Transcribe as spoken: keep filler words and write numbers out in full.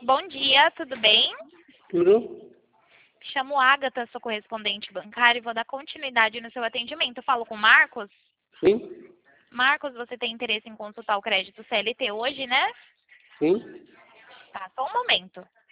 Bom dia, tudo bem? Tudo? Chamo Agatha, sou correspondente bancária e vou dar continuidade no seu atendimento. Eu falo com o Marcos. Sim? Marcos, você tem interesse em consultar o crédito C L T hoje, né? Sim? Tá, só um momento.